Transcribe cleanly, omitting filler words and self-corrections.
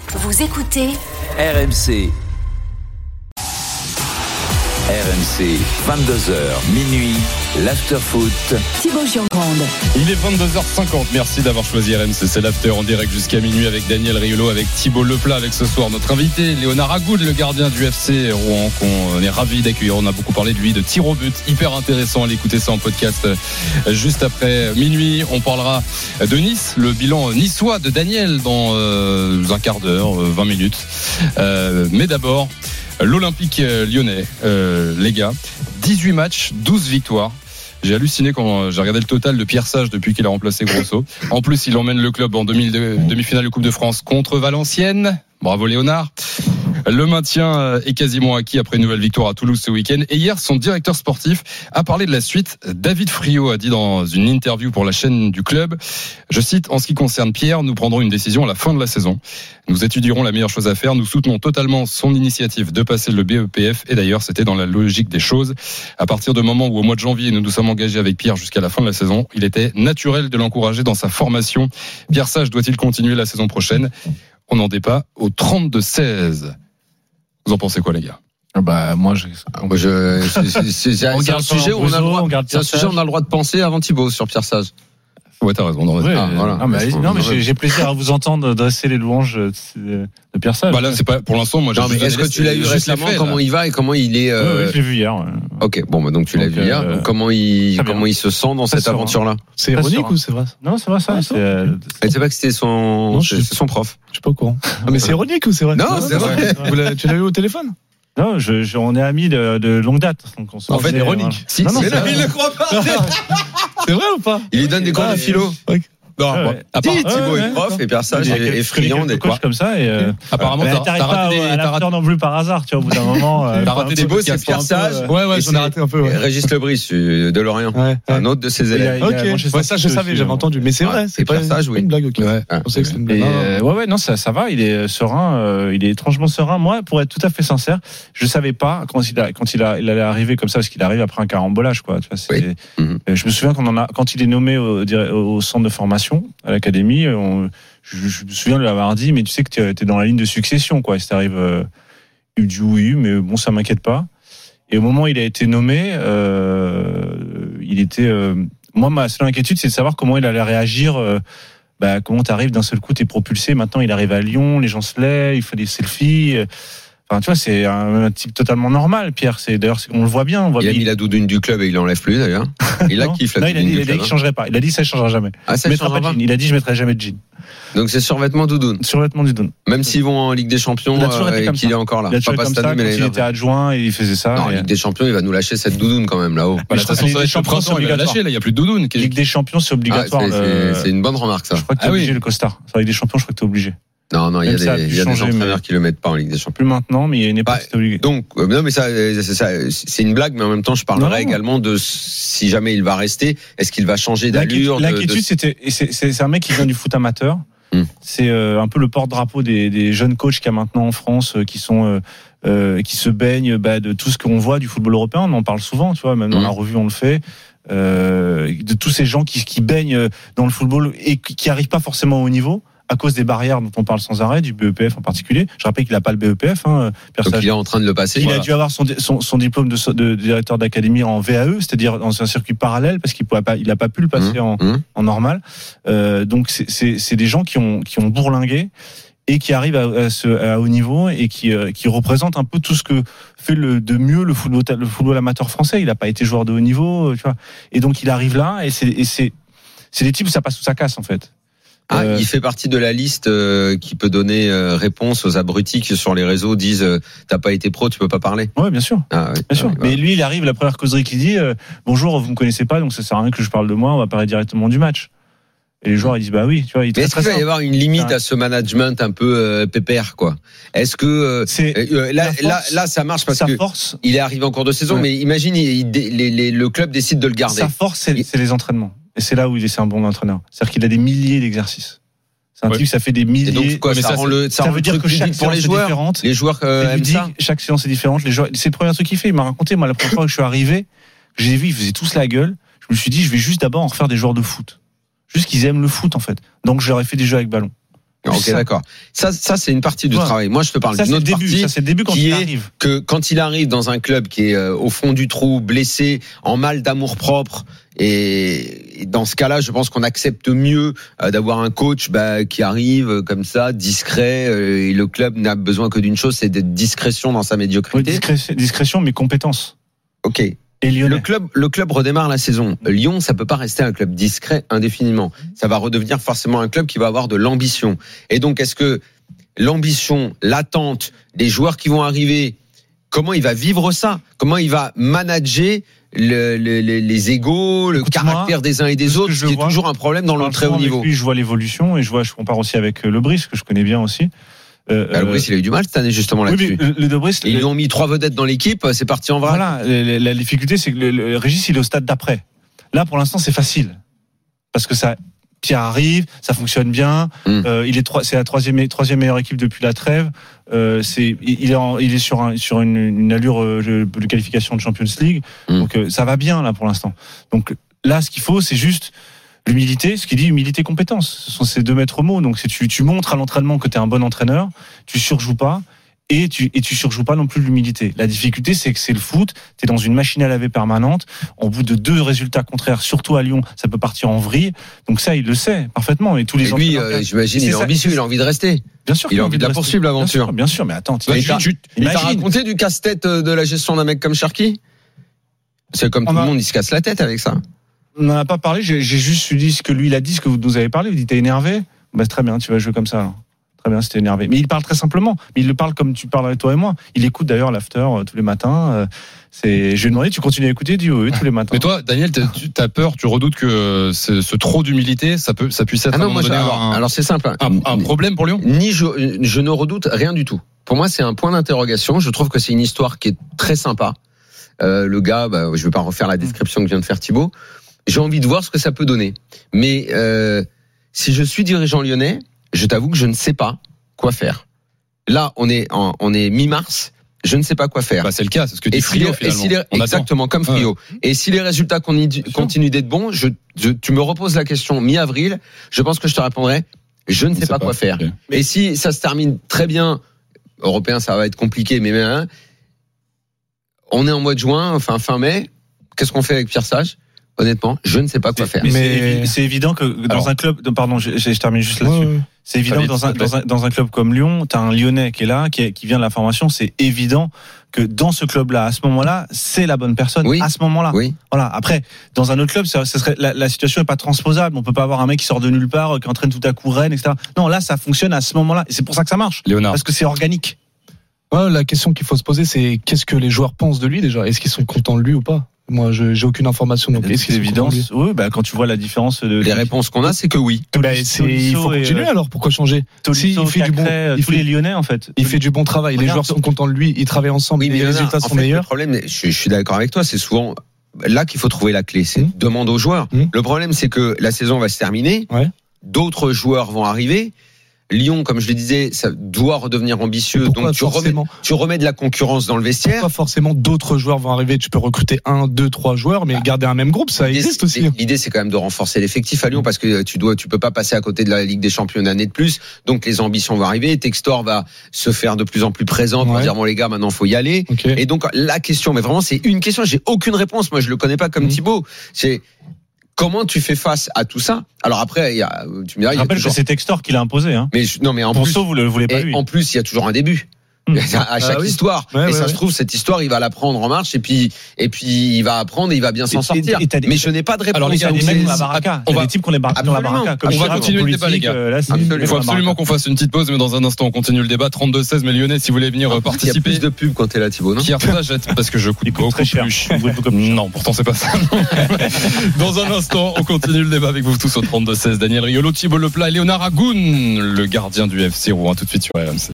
Vous écoutez RMC. RMC, 22h, minuit, l'after-foot. Thibaut Giangrande. Il est 22h50, merci d'avoir choisi RMC, c'est l'after en direct jusqu'à minuit avec Daniel Riolo, avec Thibaut Leplat, avec ce soir notre invité, Léonard Agoud, le gardien du FC Rouen, qu'on est ravi d'accueillir. On a beaucoup parlé de lui, de tir au but, hyper intéressant, allez écouter ça en podcast juste après minuit. On parlera de Nice, le bilan niçois de Daniel dans un quart d'heure, 20 minutes. Mais d'abord, l'Olympique lyonnais, les gars, 18 matchs, 12 victoires. J'ai halluciné quand j'ai regardé le total de Pierre Sage depuis qu'il a remplacé Grosso. En plus, il emmène le club en demi-finale de Coupe de France contre Valenciennes. Bravo Léonard. Le maintien est quasiment acquis après une nouvelle victoire à Toulouse ce week-end. Et hier, son directeur sportif a parlé de la suite. David Friot a dit dans une interview pour la chaîne du club, je cite, « En ce qui concerne Pierre, nous prendrons une décision à la fin de la saison. Nous étudierons la meilleure chose à faire. Nous soutenons totalement son initiative de passer le BEPF. Et d'ailleurs, c'était dans la logique des choses. À partir du moment où au mois de janvier, nous nous sommes engagés avec Pierre jusqu'à la fin de la saison, il était naturel de l'encourager dans sa formation. Pierre Sage doit-il continuer la saison prochaine ? On n'en est pas au 32-16. Vous en pensez quoi, les gars ? Moi, c'est un sujet où on a le droit de penser avant Thibaut sur Pierre Sage. Ouais, t'as raison. Ouais, voilà. Mais j'ai plaisir à vous entendre dresser les louanges de Pierre Sage. Là, c'est pas pour l'instant. Moi, mais est-ce que tu l'as eu récemment ? Comment il va et comment il est Oui, je l'ai vu hier. Ouais. Ok, donc tu l'as vu hier. Comment il se sent dans cette aventure-là ? C'est ironique ou c'est vrai ? Non, c'est vrai ça. Elle sait pas que c'était son prof. Je suis pas au courant. Mais c'est ironique ou c'est vrai ? Non, c'est vrai. Tu l'as eu au téléphone ? Non, on est amis de longue date. Donc on en fait, ironique. Si, non, il ne croit pas. C'est vrai ou pas ? Il lui donne des cours de philo. Non, Thibaut est prof et Pierre Sage est friand des coachs comme ça. Et apparemment, t'arrives pas à l'after non plus par hasard, tu vois, au bout d'un moment. T'as raté des beaux, c'est Pierre Sage. Ouais, j'en ai raté un peu. Régis Lebris de Lorient, un autre de ses élèves. Ok, ça je savais, j'avais entendu, mais c'est vrai, c'est pas une blague. Ok. On sait que c'est une blague. Ouais, non, ça va, il est serein, il est étrangement serein. Moi, pour être tout à fait sincère, je savais pas quand il allait arriver comme ça, parce qu'il arrive après un carambolage, quoi. Je me souviens quand il est nommé au centre de formation à l'académie, je me souviens de l'avoir dit, mais tu sais que tu es dans la ligne de succession, quoi. Si t'arrives, oui, mais bon, ça m'inquiète pas. Et au moment où il a été nommé, il était. Moi, ma seule inquiétude, c'est de savoir comment il allait réagir. Comment t'arrives d'un seul coup, t'es propulsé. Maintenant, il arrive à Lyon, les gens se lèvent, il fait des selfies. Enfin, tu vois, c'est un type totalement normal, Pierre. On le voit bien. Il a mis la doudoune du club et il l'enlève plus, d'ailleurs. Il a kiffé la doudoune du club. Il a dit qu'il changerait pas. Il a dit ça ne changera jamais. Ça changera pas. Il a dit je mettrai jamais de jean. Donc c'est survêtement doudoune. Survêtement doudoune. Même s'ils vont en Ligue des Champions et qu'il est encore là. Il a toujours été comme ça. Il était adjoint et il faisait ça. Non, en Ligue des Champions, il va nous lâcher cette doudoune quand même là-haut. De toute façon, ça va être le printemps, il va lâcher. Là, il n'y a plus de doudoune. Ligue des Champions, c'est obligatoire. C'est une bonne remarque, ça. Je crois que t'es obligé le costard. Sur Ligue des Champions, je crois que t'es obligé. Non, il y a des entraîneurs qui le mettent pas en Ligue des Champions. Plus maintenant, mais il y a une époque c'était obligé. Donc, non, mais ça, c'est une blague, mais en même temps, je parlerai également de si jamais il va rester, est-ce qu'il va changer d'allure. L'inquiétude, c'est un mec qui vient du foot amateur. C'est un peu le porte-drapeau des jeunes coachs qu'il y a maintenant en France qui se baignent de tout ce qu'on voit du football européen. On en parle souvent, tu vois, même dans la revue on le fait. De tous ces gens qui baignent dans le football et qui arrivent pas forcément au niveau à cause des barrières dont on parle sans arrêt, du BEPF en particulier. Je rappelle qu'il n'a pas le BEPF. Donc il est en train de le passer. Il a dû avoir son diplôme de directeur d'académie en VAE, c'est-à-dire dans un circuit parallèle, parce qu'il n'a pas pu le passer en normal. Donc c'est des gens qui ont bourlingué et qui arrivent à haut niveau et qui représentent un peu tout ce que fait de mieux le football amateur français. Il n'a pas été joueur de haut niveau, tu vois. Et donc il arrive là et c'est des types où ça passe ou ça casse en fait. Il fait partie de la liste qui peut donner réponse aux abrutis qui sur les réseaux disent t'as pas été pro, tu peux pas parler. Ouais, bien sûr. Bien sûr. Mais lui, il arrive, la première causerie qu'il dit bonjour, vous me connaissez pas, donc ça sert à rien que je parle de moi, on va parler directement du match. Et les joueurs ils disent bah oui, tu vois. Mais est-ce qu'il va y avoir une limite à ce management un peu pépère, quoi ? Est-ce que là ça marche parce que il est arrivé en cours de saison, mais imagine le club décide de le garder. Sa force c'est les entraînements. Et c'est là où c'est un bon entraîneur. C'est-à-dire qu'il a des milliers d'exercices. C'est un type, ça fait des milliers. Et donc quoi, ça veut dire que chaque séance est différente. Les joueurs aiment ça. Chaque séance est différente. Les joueurs, c'est le premier truc qu'il fait. Il m'a raconté, moi, la première fois que je suis arrivé, j'ai vu, ils faisaient tous la gueule. Je me suis dit, je vais juste d'abord en refaire des joueurs de foot. Juste qu'ils aiment le foot, en fait. Donc, j'aurais fait des jeux avec ballon. Ok, d'accord. Ça, c'est une partie du travail. Moi, je te parle d'une autre partie. Ça, c'est le début quand il arrive. Que quand il arrive dans un club qui est au fond du trou, blessé, en mal d'amour propre, et dans ce cas-là, je pense qu'on accepte mieux d'avoir un coach qui arrive comme ça, discret. Et le club n'a besoin que d'une chose, c'est d'être discrétion dans sa médiocrité. Oui, discrétion, mais compétence. Ok. Et le club redémarre la saison. Lyon, ça peut pas rester un club discret indéfiniment. Ça va redevenir forcément un club qui va avoir de l'ambition. Et donc, est-ce que l'ambition, l'attente, les joueurs qui vont arriver, comment il va vivre ça? Comment il va manager les égos, le caractère des uns et des autres, ce qui est toujours un problème dans le très haut niveau. Lui, je vois l'évolution et je compare aussi avec Lebris, que je connais bien aussi. Lebris, il a eu du mal cette année justement là-dessus. Ils lui ont mis 3 vedettes dans l'équipe, c'est parti en vrac. Voilà, la difficulté, c'est que le Régis, il est au stade d'après. Là, pour l'instant, c'est facile parce que Pierre arrive, ça fonctionne bien. C'est la troisième meilleure équipe depuis la trêve. Il est sur une allure de qualification de Champions League. Donc ça va bien là pour l'instant. Donc là, ce qu'il faut, c'est juste l'humilité, ce qu'il dit, humilité, compétence. Ce sont ces 2 maîtres mots. Donc, tu montres à l'entraînement que tu es un bon entraîneur, tu surjoues pas, et tu surjoues pas non plus l'humilité. La difficulté, c'est que c'est le foot, tu es dans une machine à laver permanente. Au bout de 2 résultats contraires, surtout à Lyon, ça peut partir en vrille. Donc ça, il le sait parfaitement. Et tous les lui, j'imagine, il est ambitieux, il a envie de rester. Bien sûr, il a envie de la poursuivre, l'aventure. Bien sûr, mais attends, il t'a raconté du casse-tête de la gestion d'un mec comme Cherki? C'est comme tout le monde, il se casse la tête avec ça. On n'en a pas parlé, j'ai juste dit ce que lui il a dit, ce que vous nous avez parlé. Vous dites t'es énervé, c'est très bien, tu vas jouer comme ça. Alors. Très bien, c'était énervé. Mais il parle très simplement. Mais il le parle comme tu parles avec toi et moi. Il écoute d'ailleurs l'after tous les matins. Je lui ai demandé, tu continues à écouter? Il dit oui, tous les matins. Mais toi, Daniel, tu as peur, tu redoutes que ce trop d'humilité, ça puisse être alors c'est simple. Un problème pour Lyon? Je ne redoute rien du tout. Pour moi, c'est un point d'interrogation. Je trouve que c'est une histoire qui est très sympa. Le gars, je vais pas refaire la description que vient de faire Thibaut. J'ai envie de voir ce que ça peut donner. Mais si je suis dirigeant lyonnais, je t'avoue que je ne sais pas quoi faire. Là, on est mi-mars, je ne sais pas quoi faire. C'est le cas, c'est ce que dit Frio finalement. Exactement, comme Frio. Et si les résultats continuent d'être bons, tu me reposes la question mi-avril, je pense que je te répondrai, je ne sais pas quoi faire. Okay. Et si ça se termine très bien, européen, ça va être compliqué, mais on est en mois de juin, fin mai, qu'est-ce qu'on fait avec Pierre Sage? Honnêtement, je ne sais pas quoi faire. Mais c'est évident que dans un club, pardon, je termine juste là-dessus. Ouais. C'est évident que dans un club comme Lyon, t'as un Lyonnais qui est là, qui vient de la formation. C'est évident que dans ce club-là, à ce moment-là, c'est la bonne personne. Oui. À ce moment-là. Oui. Voilà. Après, dans un autre club, ça serait la situation est pas transposable. On peut pas avoir un mec qui sort de nulle part, qui entraîne tout à coup Rennes, etc. Non, là, ça fonctionne à ce moment-là, et c'est pour ça que ça marche. Léonard. Parce que c'est organique. Ouais, la question qu'il faut se poser, c'est qu'est-ce que les joueurs pensent de lui déjà? Est-ce qu'ils sont contents de lui ou pas? Moi, j'ai aucune information. Donc, c'est évident. Oui, quand tu vois la différence les réponses qu'on a, c'est que oui. Il faut continuer alors. Pourquoi changer? Si il fait du bon, tous les Lyonnais en fait. Il fait du bon travail. Les joueurs sont contents de lui. Ils travaillent ensemble. Les résultats sont meilleurs. Le problème, je suis d'accord avec toi. C'est souvent là qu'il faut trouver la clé. C'est demande aux joueurs. Le problème, c'est que la saison va se terminer. D'autres joueurs vont arriver. Lyon, comme je le disais, ça doit redevenir ambitieux. Donc tu remets de la concurrence dans le vestiaire. Pas forcément d'autres joueurs vont arriver. Tu peux recruter 1, 2, 3 joueurs, mais garder un même groupe, ça existe aussi. L'idée, c'est quand même de renforcer l'effectif à Lyon parce que tu peux pas passer à côté de la Ligue des Champions une année de plus. Donc les ambitions vont arriver. Textor va se faire de plus en plus présent pour dire bon les gars, maintenant faut y aller. Okay. Et donc la question, mais vraiment c'est une question. J'ai aucune réponse. Moi je le connais pas comme Thibaut. C'est comment tu fais face à tout ça? Alors après, tu me diras, je rappelle que c'est Textor qui l'a imposé. Hein. Mais en plus, vous le voulez pas lui. En plus, il y a toujours un début. À chaque histoire. Et ça se trouve, cette histoire, il va la prendre en marche et puis il va apprendre et il va bien s'en sortir. Mais je n'ai pas de réponse. Alors, les gars, des mecs dans la baraka. Il y a des types qu'on est dans la baraka. On va continuer le débat, les gars. Il faut absolument qu'on fasse une petite pause, mais dans un instant, on continue le débat. 32-16, mais Lyonnais, si vous voulez venir participer. Il y a plus de pub quand t'es là, Thibaut, non? Pierre Sage, parce que je coûte beaucoup plus cher. Non, pourtant, c'est pas ça. Dans un instant, on continue le débat avec vous tous au 32-16. Daniel Riolo, Thibaut Leplat et Léonard Agoun, le gardien du FC Rouen. Tout de suite sur RMC.